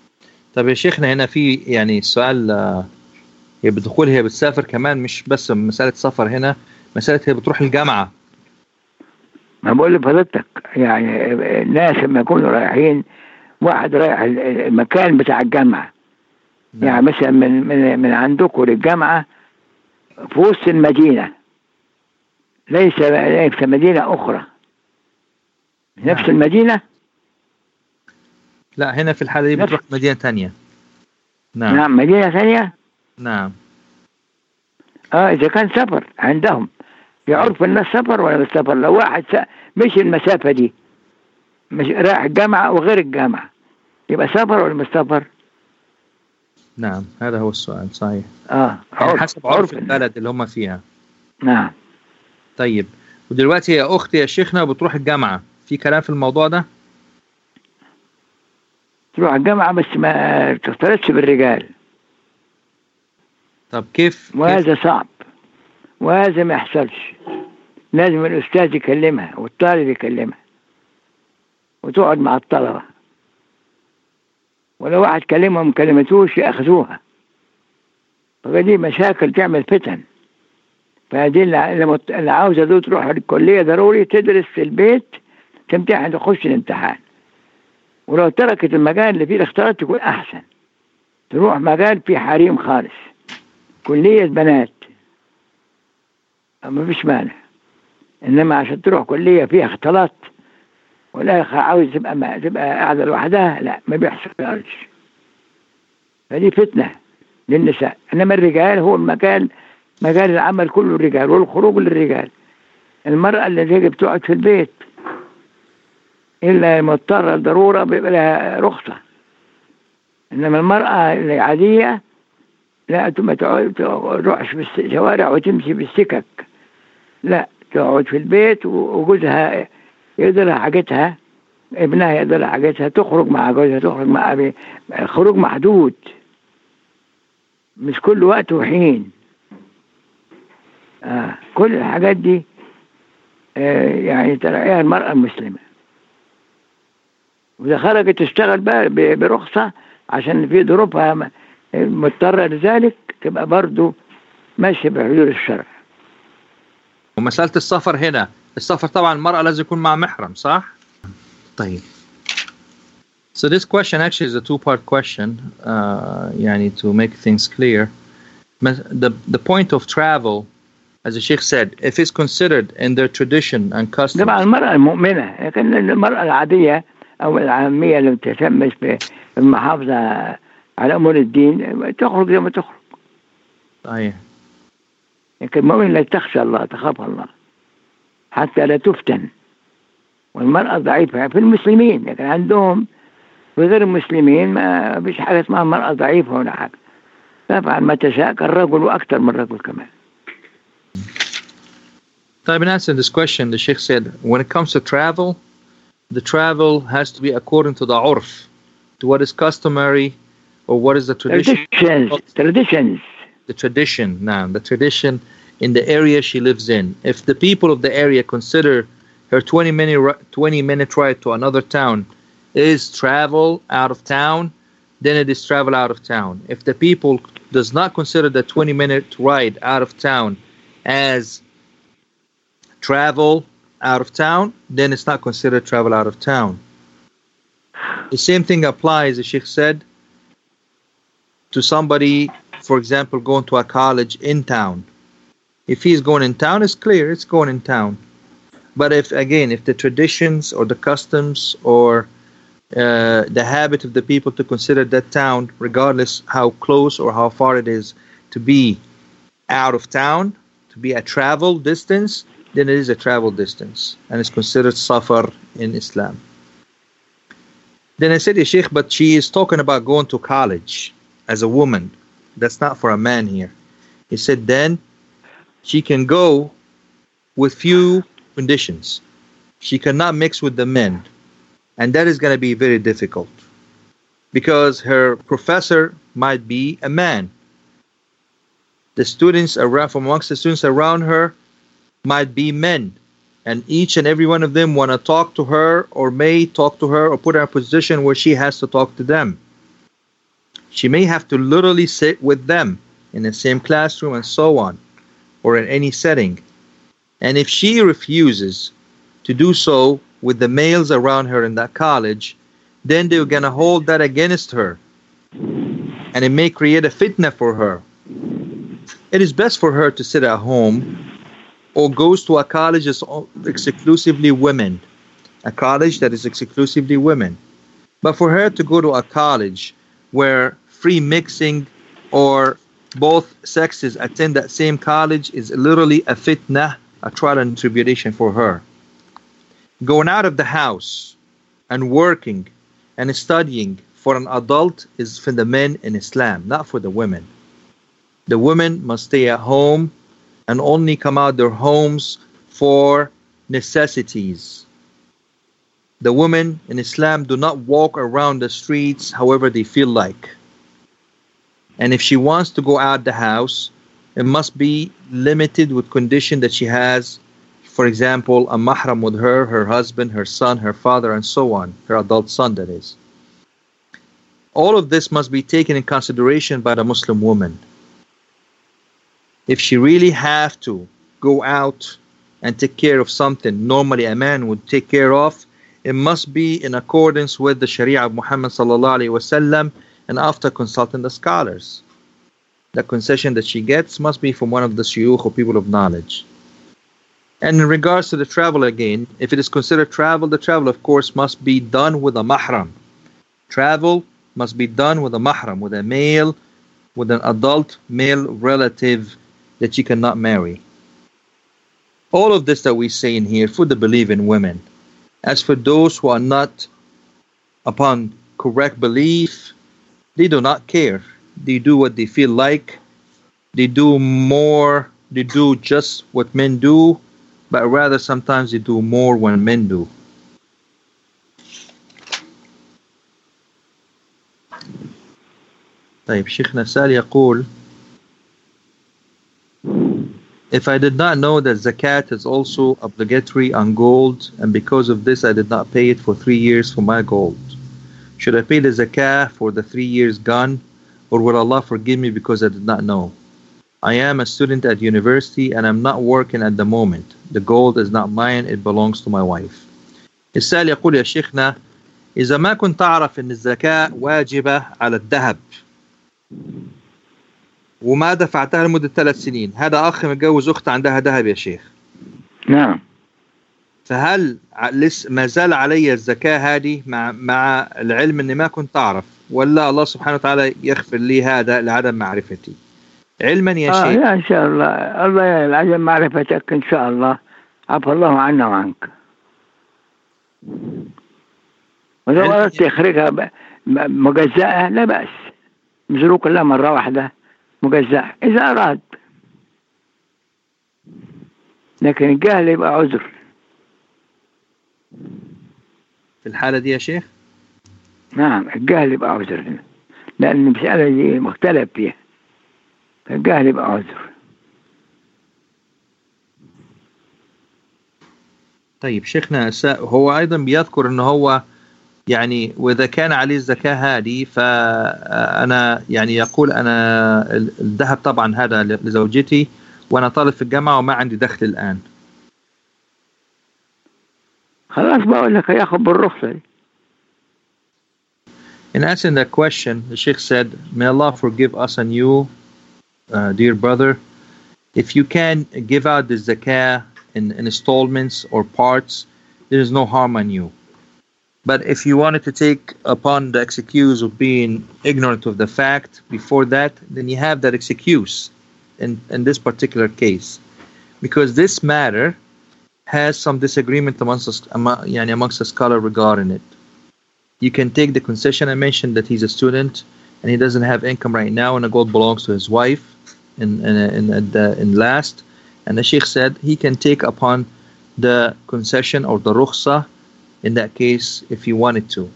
طب يا شيخنا هنا في يعني سؤال، هي بتقول هي بتسافر كمان، مش بس مسألة سفر هنا، مسألة هي بتروح الجامعة. ما بقول لفضيلتك يعني الناس لما يكونوا رايحين، واحد رايح المكان بتاع الجامعة، يعني مثلا من عندكم للجامعة في وسط المدينة، ليس في مدينة أخرى، نفس المدينة. لا هنا في الحالة دي بتروح مدينة ثانية. نعم. نعم مدينة ثانية. نعم. إذا كان سفر عندهم يعرف الناس سفر ولا مش سفر. لو واحد مش المسافة دي، مش رايح الجامعة وغير الجامعة، يبقى سفر ولا مش سفر؟ نعم هذا هو السؤال صحيح. يعني حسب عرف البلد اللي هم فيها. نعم. طيب ودلوقتي يا أختي يا شيخنا بتروح الجامعة، في كلام في الموضوع ده؟ تروح الجامعة بس ما تختلطش بالرجال. طب كيف؟ وهذا صعب، وهذا ما يحصلش. لازم الأستاذ يكلمها والطالب يكلمها وتقعد مع الطلبة، ولو واحد كلمهم كلمتوش يأخذوها، فدي مشاكل تعمل فتن. فهذه اللي عاوزة دول تروح الكلية ضروري تدرس في البيت، تمتحن تخش الامتحان. ولو تركت المجال اللي فيه الاختلاط تكون أحسن، تروح مجال فيه حريم خالص، كلية بنات ما فيش مانع. إنما عشان تروح كلية فيها اختلاط ولا عاوز تبقى قاعدة لوحدها، لا ما بيحصلش. فدي فتنة للنساء. إنما الرجال هو مجال العمل كله الرجال، والخروج للرجال. المرأة اللي تيجي بتقعد في البيت إلا مضطرة الضرورة بيبقى لها رخصة. إنما المرأة العادية لا، ما تروحش في الشوارع وتمشي بالسكك، لا تقعد في البيت وجوزها يقدر لها حاجتها، ابنها يقدر لها حاجتها، تخرج مع جوزها، تخرج مع خروج محدود، مش كل وقت وحين. كل الحاجات دي يعني تلاقيها المرأة المسلمة. وإذا خرجت تشتغل بقى برخصة عشان في ظروفها مضطرة لذلك، تبقى برضو ماشية بحدود الشرع. ومسألة السفر هنا، السفر طبعا المرأة لازم يكون مع محرم صح؟ طيب. So this question actually is a two-part question, يعني to make things clear. The point of travel, as the Sheikh said, if it's considered in their tradition and customs. طبعا المرأة المؤمنة، لكن المرأة العادية أو العامية اللي بتهتمش بالمحافظة على أمور الدين تخرج زي ما تخرج. صحيح. لكن المؤمن لا تخشى الله، تخاف الله حتى لا تفتن. والمرأة ضعيفة في المسلمين، لكن عندهم في غير المسلمين ما فيش حاجة اسمها المرأة ضعيفة ولا حاجة، تفعل ما تشاء كالرجل وأكثر من الرجل كمان. طيب in answering this question, the Sheikh said, when it comes to travel, the travel has to be according to the urf, to what is customary or what is the tradition. Traditions. The tradition, now the tradition in the area she lives in. If the people of the area consider her 20-minute ride to another town is travel out of town, then it is travel out of town. If the people does not consider the 20-minute ride out of town as travel out of town, then it's not considered travel out of town. The same thing applies, the Sheikh said, to somebody, for example, going to a college in town. If he's going in town, it's clear, it's going in town. But if the traditions or the customs or the habit of the people to consider that town, regardless how close or how far it is, to be out of town, to be a travel distance, then it is a travel distance and it's considered safar in Islam. Then I said, Sheikh, but she is talking about going to college as a woman. That's not for a man here. He said then she can go with few conditions. She cannot mix with the men. And that is going to be very difficult because her professor might be a man. The students around, from amongst the students around her, might be men. And each and every one of them want to talk to her or may talk to her or put her in a position where she has to talk to them. She may have to literally sit with them in the same classroom and so on, or in any setting. And if she refuses to do so with the males around her in that college, then they're going to hold that against her. And it may create a fitna for her. It is best for her to sit at home or goes to a college that's exclusively women. A college that is exclusively women. But for her to go to a college where free mixing or both sexes attend that same college is literally a fitna, a trial and tribulation for her. Going out of the house and working and studying for an adult is for the men in Islam, not for the women. The women must stay at home and only come out their homes for necessities. The women in Islam do not walk around the streets however they feel like. And if she wants to go out the house, it must be limited with condition that she has, for example, a mahram with her, her husband, her son, her father, and so on, her adult son, that is. All of this must be taken in consideration by the Muslim woman. If she really have to go out and take care of something normally a man would take care of, it must be in accordance with the Sharia of Muhammad sallallahu alaihi wasallam, and after consulting the scholars. The concession that she gets must be from one of the shuyukh or people of knowledge. And in regards to the travel again, if it is considered travel, the travel of course must be done with a mahram. Travel must be done with a mahram, with a male, with an adult male relative that you cannot marry. All of this that we say in here for the believing women. As for those who are not upon correct belief, they do not care. They do what they feel like. They do just what men do, but rather sometimes they do more when men do. طيب شيخنا سال يقول, if I did not know that zakat is also obligatory on gold, and because of this I did not pay it for 3 years for my gold, should I pay the zakah for the 3 years gone, or will Allah forgive me because I did not know? I am a student at university and I'm not working at the moment. The gold is not mine, it belongs to my wife. السائل يقول يا شيخنا, إذا ما كنت أعرف أن الزكاة واجبة على الذهب وما دفعتها لمدة 3 سنين، هذا أخ متجوز أخت عندها ذهب يا شيخ. نعم. فهل ما زال علي الزكاة هذه مع العلم أني ما كنت أعرف، ولا الله سبحانه وتعالى يغفر لي هذا لعدم معرفتي؟ علما يا شيخ. إن شاء الله الله لعدم معرفتك إن شاء الله عفى الله عنا وعنك. ولو أردت تخرجها مجزأة لا بأس، مزروق كلها مرة واحدة مجزأة إذا أراد، لكن الجهل يبقى عذر. في الحالة دي يا شيخ؟ نعم الجهل يبقى عذر هنا، لأن المسألة دي مختلف فيها، الجهل يبقى عذر. طيب شيخنا هو أيضا بيذكر أنه هو يعني وإذا كان عليه الزكاة هذه فأنا يعني يقول أنا الذهب طبعا هذا لزوجتي وأنا طالب في الجامعة وما عندي دخل الآن. خلاص بقول لك ياخذ بالرخصة دي. In answering that question, the Sheikh said, may Allah forgive us and you, dear brother. If you can give out the zakah in installments or parts, there is no harm on you. But if you wanted to take upon the excuse of being ignorant of the fact before that, then you have that excuse in this particular case. Because this matter has some disagreement amongst the scholar regarding it. You can take the concession. I mentioned that he's a student and he doesn't have income right now, and the gold belongs to his wife in last. And the Sheikh said he can take upon the concession or the rukhsa in that case if he wanted to.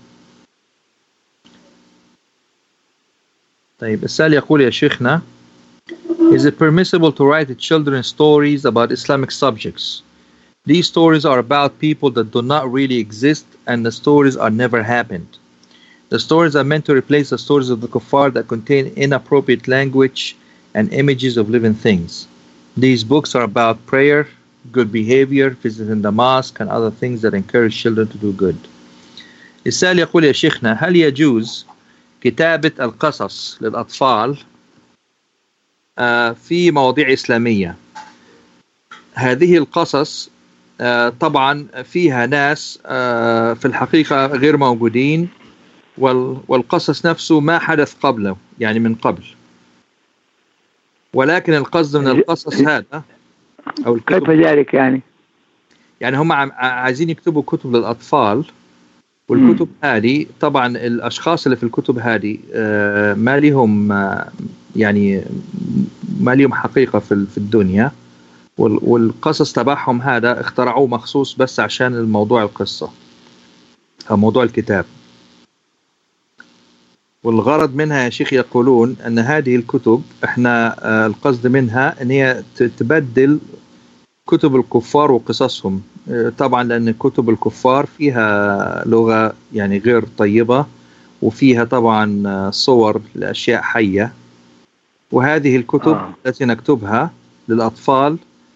طيب السؤال يقول يا شيخنا, is it permissible to write to children stories about Islamic subjects? These stories are about people that do not really exist and the stories are never happened. The stories are meant to replace the stories of the kuffar that contain inappropriate language and images of living things. These books are about prayer, good behavior, visiting the mosque, and other things that encourage children to do good. السائل يقول يا شيخنا هل يجوز كتابة القصص للأطفال في مواضيع إسلامية؟ هذه القصص طبعا فيها ناس في الحقيقة غير موجودين، والقصص نفسه ما حدث قبله يعني من قبل، ولكن القصد من القصص هذا أو الكتب كيف ذلك يعني هم عايزين يكتبوا كتب للأطفال، والكتب هذه طبعا الأشخاص اللي في الكتب هذه ما لهم حقيقة في الدنيا، والقصص تبعهم هذا اخترعوه مخصوص بس عشان الموضوع القصة أو موضوع الكتاب. والغرض منها يا شيخ يقولون أن هذه الكتب احنا القصد منها أن هي تبدل كتب الكفار وقصصهم، طبعا لأن كتب الكفار فيها لغة يعني غير طيبة، وفيها طبعا صور لأشياء حية، وهذه الكتب التي نكتبها للأطفال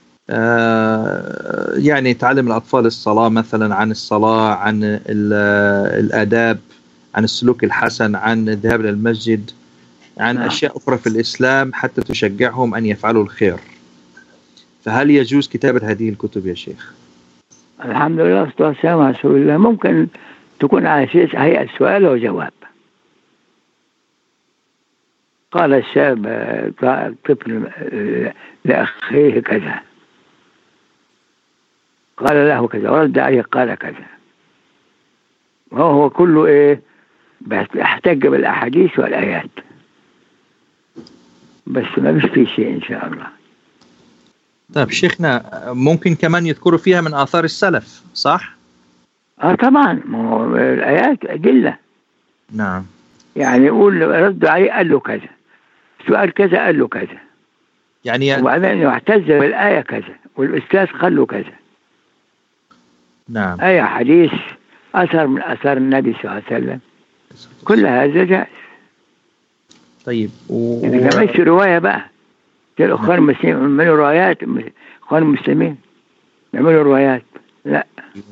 يعني تعلم الأطفال الصلاة مثلا، عن الصلاة، عن الآداب، عن السلوك الحسن، عن الذهاب للمسجد، عن أشياء أخرى في الإسلام حتى تشجعهم أن يفعلوا الخير. فهل يجوز كتابة هذه الكتب يا شيخ؟ الحمد لله والصلاة والسلام على رسول الله. ممكن تكون على هيئة سؤال وجواب. قال الشاب طفل لأخيه كذا، قال له كذا، ورد عليه قال كذا، وهو كله إيه بيحتج بالأحاديث والآيات، بس ما فيش فيه شيء إن شاء الله. طيب شيخنا ممكن كمان يذكروا فيها من آثار السلف صح؟ طبعا الآيات أدلة. نعم. يعني يقول رد عليه قال له كذا، سؤال كذا قال له كذا، يعني وبعدين يعتز بالآية كذا، والأستاذ قال له كذا. نعم. آية حديث أثر من أثار النبي صلى الله عليه وسلم، كل هذا جائز. طيب إذا ما في رواية بقى الأخوان المسلمين يعملوا روايات، الأخوان المسلمين يعملوا روايات لا.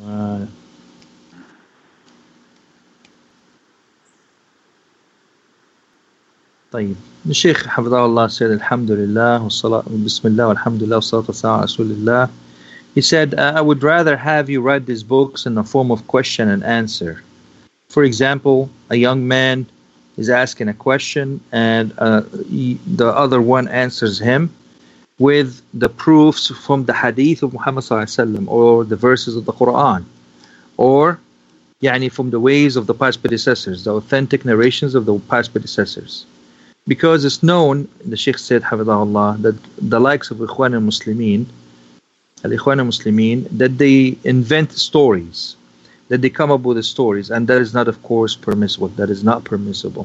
طيب الشيخ حفظه الله said الحمد لله والصلاة بسم الله والحمد لله والصلاة والسلام على رسول الله. He said, I would rather have you write these books in the form of question and answer. For example, a young man is asking a question and the other one answers him with the proofs from the hadith of Muhammad sallallahu alaihi wasallam or the verses of the Quran, or from the ways of the past predecessors, the authentic narrations of the past predecessors. Because it's known, the Sheikh said, Hafidahullah, that the likes of Ikhwan al-Muslimin, Al-Ikhwan al-Muslimin, that they invent stories, that they come up with the stories, and that is not, of course, permissible. That is not permissible.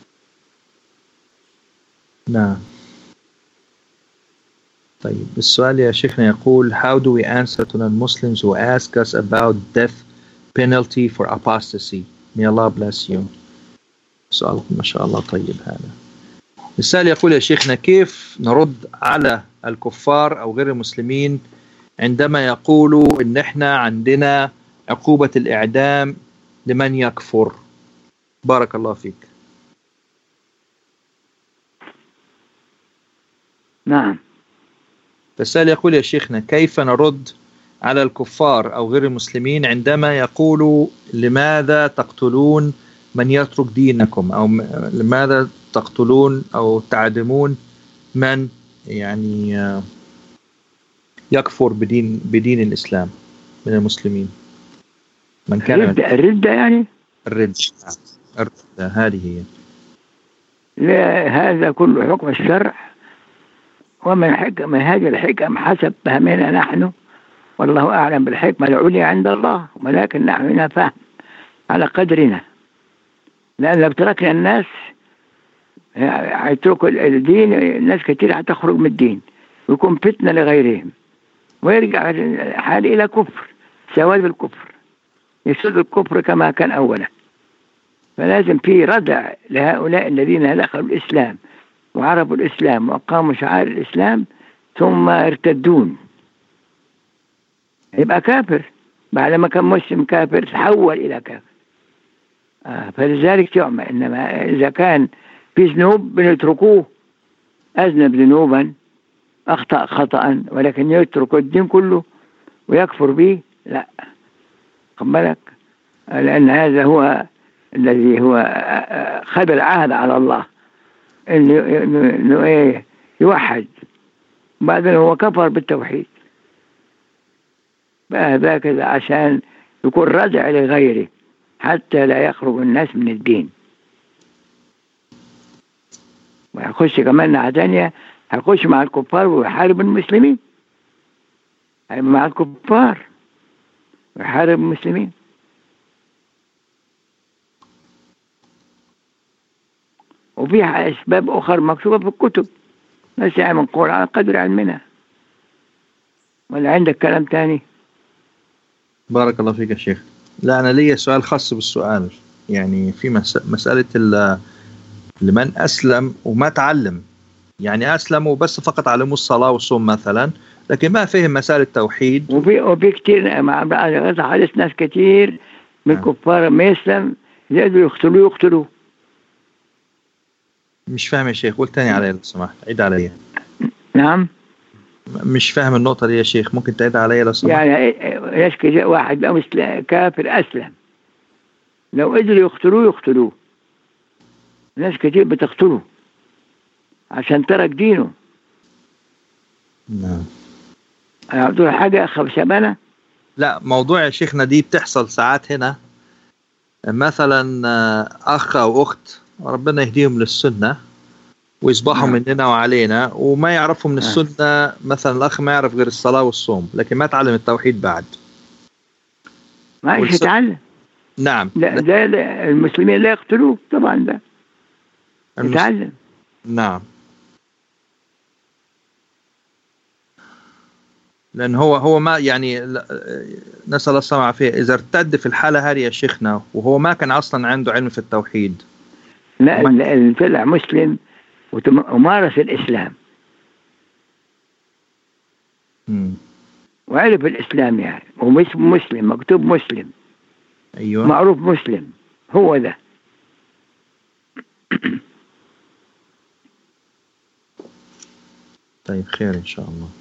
نعم. طيب السؤال يا شيخنا يقول, how do we answer to non-Muslims who ask us about death penalty for apostasy? May Allah bless you. سؤالكم ما شاء الله طيب هذا. السؤال يقول يا شيخنا, كيف نرد على الكفار أو غير المسلمين عندما يقولوا إن إحنا عندنا عقوبة الإعدام لمن يكفر؟ بارك الله فيك. نعم. فالسؤال يقول يا شيخنا, كيف نرد على الكفار أو غير المسلمين عندما يقولوا لماذا تقتلون من يترك دينكم، أو لماذا تقتلون أو تعدمون من يكفر بدين الإسلام من المسلمين، من كان الردة يعني الردة هذه هي. لا، هذا كله حكم الشرع، ومن حكم هذه الحكم حسب فهمنا نحن، والله أعلم بالحكمة العليا عند الله، ولكن نحن نفهم على قدرنا، لأن لو تركنا الناس يتركوا الدين، الناس كثير هتخرج من الدين ويكون فتنة لغيرهم، ويرجع الحال إلى كفر، سواد الكفر، يسود الكفر كما كان أولا. فلازم في ردع لهؤلاء الذين دخلوا الإسلام وعرفوا الإسلام وأقاموا شعائر الإسلام ثم ارتدون، يبقى كافر بعد ما كان مسلم كافر تحول إلى كافر. فلذلك تعمى. إنما إذا كان في ذنوب بنتركوه، أذنب ذنوبا أخطأ خطأ ولكن يترك الدين كله ويكفر به، لا، خد بالك، لأن هذا هو الذي هو خذ العهد على الله إنه يوحد، بعدين هو كفر بالتوحيد هكذا عشان يكون ردع لغيره حتى لا يخرج الناس من الدين. ويخش كمان ناحية تانية، هيخش مع الكفار ويحارب المسلمين، هيبقى مع الكفار ويحارب المسلمين. وفي أسباب أخرى مكتوبة في الكتب نسعى من قول على قدر علمنا. ولا عندك كلام تاني؟ بارك الله فيك يا شيخ. لا، أنا لي سؤال خاص بالسؤال، يعني في مسألة لمن أسلم وما تعلم، يعني أسلم وبس فقط علموا الصلاة والصوم مثلا، لكن ما فهم مسائل التوحيد. وفي كتير مع حدث ناس كتير من الكفار ما يسلم يقدروا يقتلوه. مش فاهم يا شيخ، قول تاني علي لو سمحت، عيد علي. نعم، مش فاهم النقطة دي يا شيخ، ممكن تعيد علي لو سمحت؟ يعني يشكي واحد بقى كافر أسلم، لو قدروا يقتلوه. ناس كتير بتقتله عشان ترك دينه. نعم. أعطوا حاجة خبشبانة؟ لا، موضوع يا شيخنا دي بتحصل ساعات هنا، مثلا أخ أو أخت ربنا يهديهم للسنة ويصبحوا مننا وعلينا وما يعرفوا من السنة، مثلا الأخ ما يعرف غير الصلاة والصوم لكن ما تعلم التوحيد بعد، ما يتعلم. نعم. ده المسلمين لا يقتلوه طبعا، ده يتعلم. نعم، لأن هو ما يعني نسأل الله السلامة والعافية، إذا ارتد في الحالة هذه يا شيخنا وهو ما كان أصلا عنده علم في التوحيد، لا، اللي طلع مسلم ومارس الإسلام وعرف الإسلام يعني ومش مسلم، مكتوب مسلم، أيوة، معروف مسلم، هو ده. طيب خير إن شاء الله.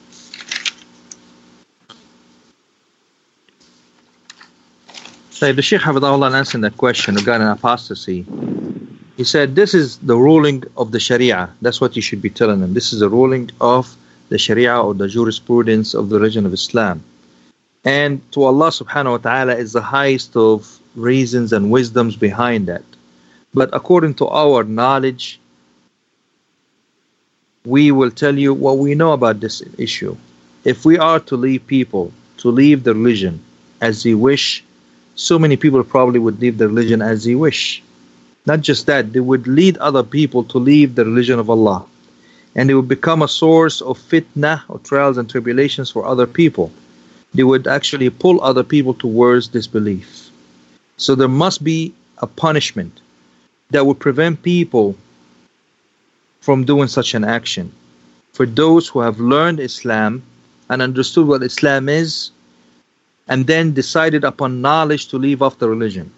طيب, the Sheikh Hafidahullah answered that question regarding apostasy. He said, this is the ruling of the Sharia. That's what you should be telling them. This is the ruling of the Sharia or the jurisprudence of the religion of Islam. And to Allah subhanahu wa ta'ala is the highest of reasons and wisdoms behind that. But according to our knowledge, we will tell you what we know about this issue. If we are to leave people to leave the religion as they wish, so many people probably would leave the religion as they wish. Not just that, they would lead other people to leave the religion of Allah. And it would become a source of fitna or trials and tribulations for other people. They would actually pull other people towards disbelief. So there must be a punishment that would prevent people from doing such an action. For those who have learned Islam and understood what Islam is, and then decided upon knowledge to leave off the religion.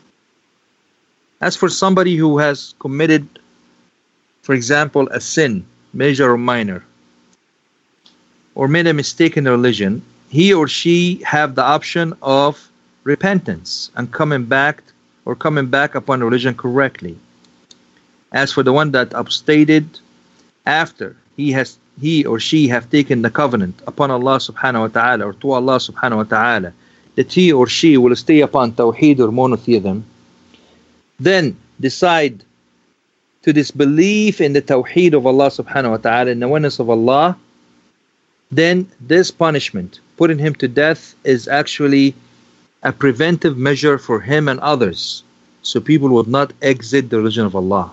As for somebody who has committed, for example, a sin, major or minor, or made a mistake in the religion, he or she have the option of repentance and coming back upon religion correctly. As for the one that abstated after he or she have taken the covenant upon Allah subhanahu wa ta'ala or to Allah subhanahu wa ta'ala that he or she will stay upon tawheed or monotheism, then decide to disbelieve in the tawheed of Allah subhanahu wa ta'ala, in the oneness of Allah, then this punishment, putting him to death, is actually a preventive measure for him and others, so people would not exit the religion of Allah.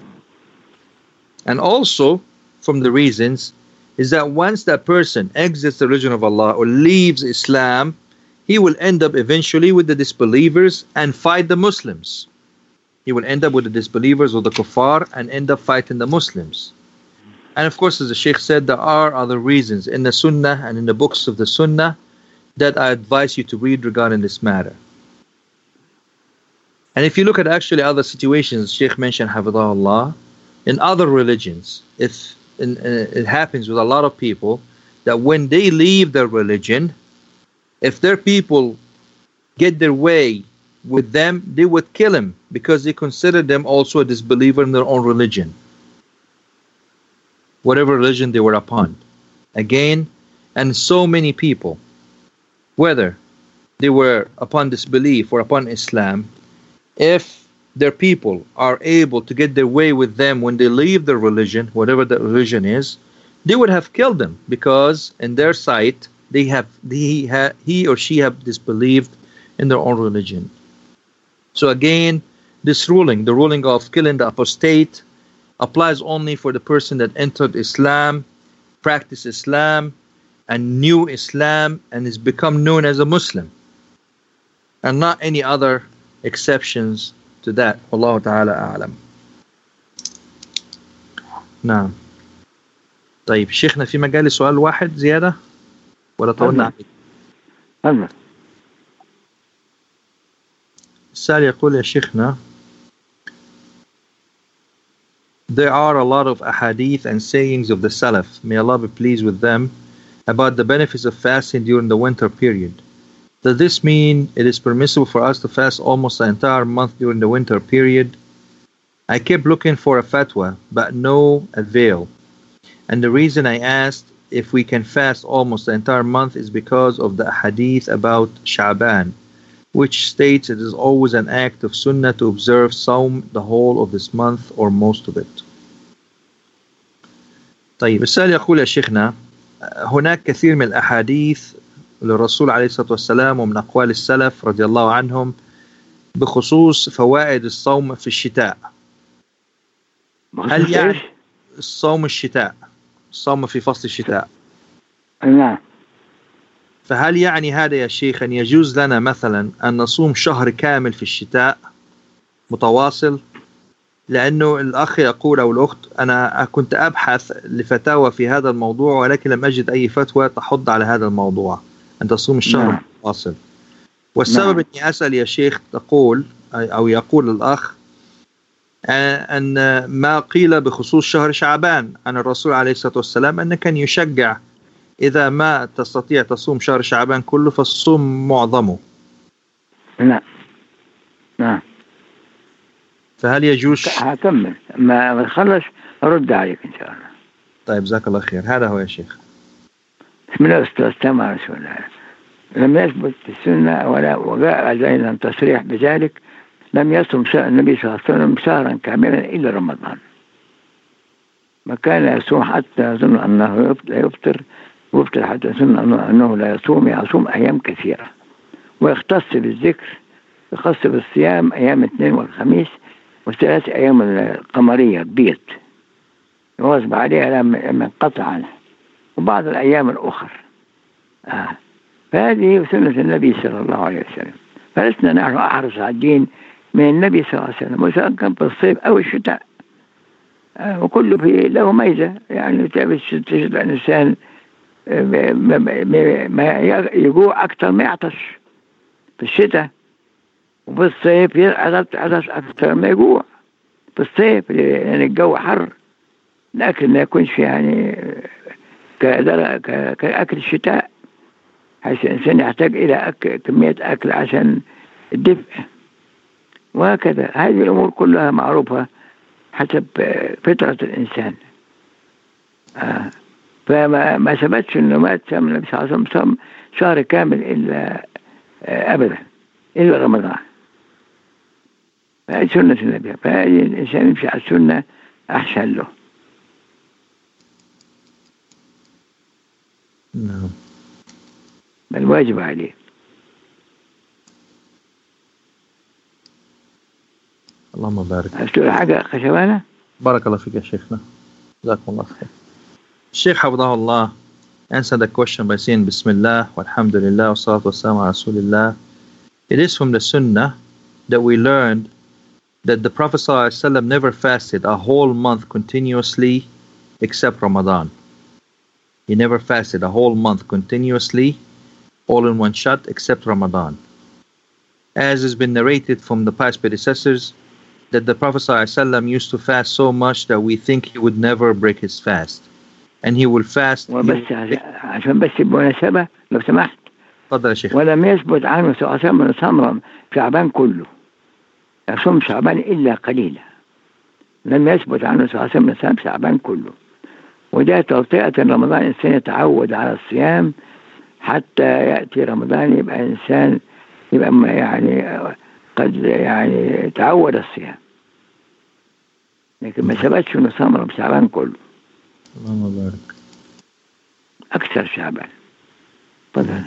And also, from the reasons, is that once that person exits the religion of Allah or leaves Islam, he will end up eventually with the disbelievers and fight the Muslims. he will end up with the disbelievers or the kuffar and end up fighting the Muslims. And of course, as the Sheikh said, there are other reasons in the Sunnah and in the books of the Sunnah that I advise you to read regarding this matter. And if you look at actually other situations, Sheikh mentioned, Hafidhahullah, in other religions, it happens with a lot of people that when they leave their religion, if their people get their way with them, they would kill him because they consider them also a disbeliever in their own religion, whatever religion they were upon. Again, and so many people, whether they were upon disbelief or upon Islam, if their people are able to get their way with them when they leave their religion, whatever that religion is, they would have killed them because in their sight he or she have disbelieved in their own religion. So again, this ruling, the ruling of killing the apostate, applies only for the person that entered Islam, practiced Islam, and knew Islam, and has become known as a Muslim, and not any other exceptions to that. Wallahu ta'ala a'lam. نعم. طيب شيخنا في مجال سؤال واحد زيادة ولا طولنا عليك؟ السؤال يقول يا شيخنا, there are a lot of ahadith and sayings of the Salaf, may Allah be pleased with them, about the benefits of fasting during the winter period. Does this mean it is permissible for us to fast almost the entire month during the winter period? I kept looking for a fatwa, but no avail. And the reason I asked if we can fast almost the entire month is because of the hadith about Sha'ban, which states it is always an act of sunnah to observe Sawm the whole of this month or most of it. طيب السؤال يقول يا شيخنا, هناك كثير من الأحاديث للرسول عليه الصلاة والسلام ومن أقوال السلف رضي الله عنهم بخصوص فوائد الصوم في الشتاء. هل يعني الصوم الشتاء, الصوم في فصل الشتاء؟ نعم. فهل يعني هذا يا شيخ أن يجوز لنا مثلا أن نصوم شهر كامل في الشتاء متواصل؟ لأنه الأخ يقول أو الأخت, أنا كنت أبحث لفتاوى في هذا الموضوع ولكن لم أجد أي فتوى تحض على هذا الموضوع أن تصوم الشهر متواصل. والسبب أني أسأل يا شيخ, تقول أو يقول الأخ أن ما قيل بخصوص شهر شعبان عن الرسول عليه الصلاة والسلام أنه كان يشجع إذا ما تستطيع تصوم شهر شعبان كله فالصوم معظمه. نعم نعم. فهل يجوز؟ هكمل ما نخلص أرد عليك إن شاء الله. طيب جزاك الله خير. هذا هو يا شيخ. بسم الله والسلام على رسول الله. لم يثبت في السنة وجاء علينا تصريح بذلك. لم يصم النبي صلى الله عليه وسلم شهرا كاملا إلا رمضان. ما كان يصوم حتى يظن أنه لا يفطر حتى يظن أنه لا يصوم أيام كثيرة. ويختص بالذكر, يختص بالصيام أيام الاثنين والخميس والثلاث أيام القمرية البيض يواظب عليها لما انقطع عنه, وبعض الأيام الأخرى. فهذه سنة النبي صلى الله عليه وسلم. فلسنا نحن أحرص على الدين من النبي صلى الله عليه وسلم, وسواء كان في الصيف أو الشتاء, وكله له ميزة. يعني تجد الإنسان ما يجوع أكثر ما يعطش في الشتاء, وفي الصيف يعطش أكثر ما يجوع في الصيف لأن الجو حر. لكن ما يكونش يعني كأكل الشتاء, حيث الإنسان يحتاج إلى كمية أكل عشان الدفء. وهكذا هذه الأمور كلها معروفة حسب فطرة الإنسان. فما ثبتش أنه ما صام النبي صلى الله عليه وسلم شهر كامل إلا أبدا إلا رمضان. فهذه سنة النبي, فهذه الإنسان يمشي على السنة أحسن له. نعم. الواجب عليه. اللهم بارك. أستوى حاجة خشبانة. بارك الله فيك يا شيخنا. جزاكم الله خير. Sheikh Hafidhahullah answered the question by saying Bismillah, walhamdulillah, wassalatu wassalamu ala Rasulillah. It is from the Sunnah that we learned that the Prophet ﷺ never fasted a whole month continuously except Ramadan. He never fasted a whole month continuously, all in one shot, except Ramadan. As has been narrated from the past predecessors, that the Prophet ﷺ used to fast so much that we think he would never break his fast. And he will fast. وبس عشان بس بمناسبة لو سمحت. تفضل يا شيخ. ولم يثبت عنه صلى الله عليه وسلم صوم شعبان كله. يصوم شعبان إلا قليلا. لم يثبت عنه صلى الله عليه وسلم صوم شعبان كله. وده توطئة رمضان الإنسان يتعود على الصيام حتى يأتي رمضان يبقى إنسان يبقى يعني قد يعني تعود الصيام. لكن ما ثبتش إنه صام شعبان كله. اللهم بارك. أكثر شعبان. تفضل.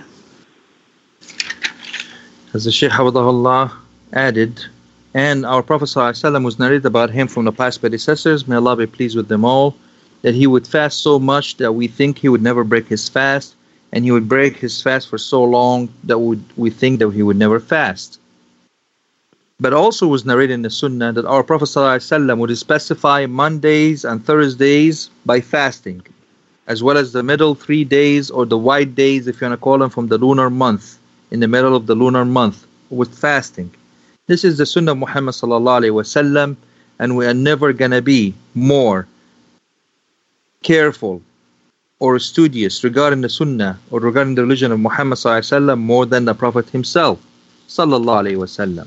As the Shaykh Hafidhahullah added, and our Prophet ﷺ was narrated about him from the past predecessors, may Allah be pleased with them all, that he would fast so much that we think he would never break his fast, and he would break his fast for so long that we think that he would never fast. But also was narrated in the Sunnah that our Prophet ﷺ would specify Mondays and Thursdays by fasting, as well as the middle 3 days or the white days, if you want to call them, from the lunar month, in the middle of the lunar month, with fasting. This is the Sunnah of Muhammad ﷺ, and we are never going to be more careful or studious regarding the Sunnah or regarding the religion of Muhammad ﷺ more than the Prophet himself ﷺ.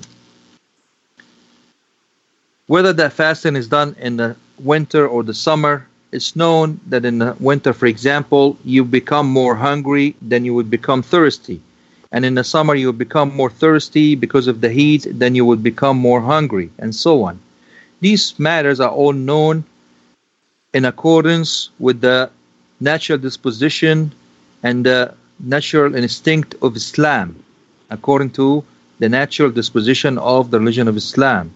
Whether that fasting is done in the winter or the summer, it's known that in the winter, for example, you become more hungry than you would become thirsty. And in the summer, you would become more thirsty because of the heat than you would become more hungry, and so on. These matters are all known in accordance with the natural disposition and the natural instinct of Islam, according to the natural disposition of the religion of Islam.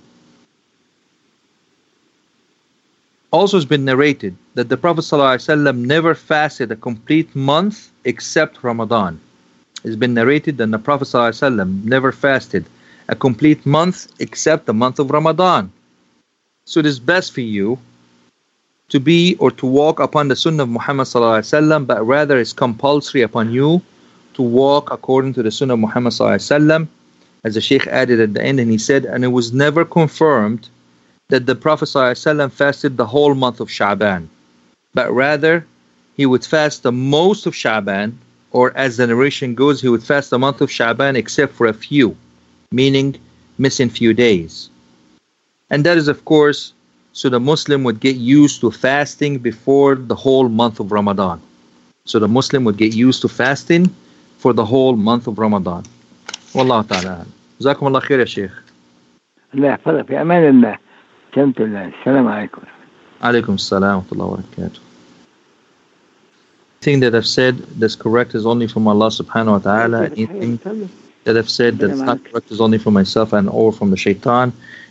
Also has been narrated that the Prophet ﷺ never fasted a complete month except Ramadan. It's been narrated that the Prophet ﷺ never fasted a complete month except the month of Ramadan. So it is best for you to be or to walk upon the Sunnah of Muhammad ﷺ, but rather it's compulsory upon you to walk according to the Sunnah of Muhammad ﷺ, as the Shaykh added at the end, and he said, and it was never confirmed that the Prophet ﷺ fasted the whole month of Sha'ban, but rather he would fast the most of Sha'ban, or as the narration goes, he would fast the month of Sha'ban except for a few, meaning missing few days. And that is, of course, so the Muslim would get used to fasting before the whole month of Ramadan. So the Muslim would get used to fasting for the whole month of Ramadan. Wallahu ta'ala. Jazakum Allah khair ya Shaykh. الله يحفظك في أمان الله. سلامة الله. السلام عليكم. Alaykum as-salam wa rahmatullahi wa barakatuh. Anything that I've said that's correct is only from Allah subhanahu wa ta'ala. Anything that I've said that's not correct is only from myself and or from the shaitan.